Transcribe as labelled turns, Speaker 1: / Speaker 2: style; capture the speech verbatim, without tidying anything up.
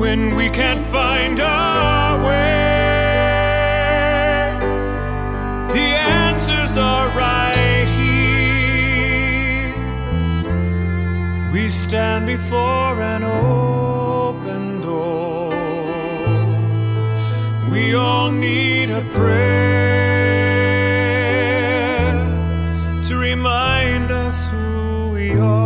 Speaker 1: when we can't find our way. The answers are right here. We stand before an open door. We all need a prayer to remind us who we are.